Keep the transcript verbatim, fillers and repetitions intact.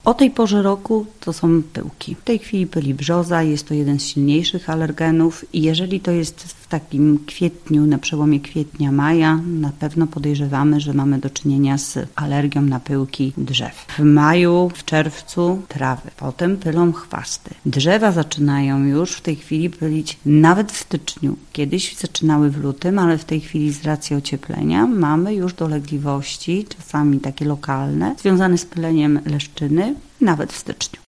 O tej porze roku to są pyłki. W tej chwili pyli brzoza, jest to jeden z silniejszych alergenów i jeżeli to jest w takim kwietniu, na przełomie kwietnia, maja, na pewno podejrzewamy, że mamy do czynienia z alergią na pyłki drzew. W maju, w czerwcu trawy, potem pylą chwasty. Drzewa zaczynają już w tej chwili pylić nawet w styczniu. Kiedyś zaczynały w lutym, ale w tej chwili z racji ocieplenia mamy już dolegliwości, czasami takie lokalne, związane z pyleniem leszczyny, nawet w styczniu.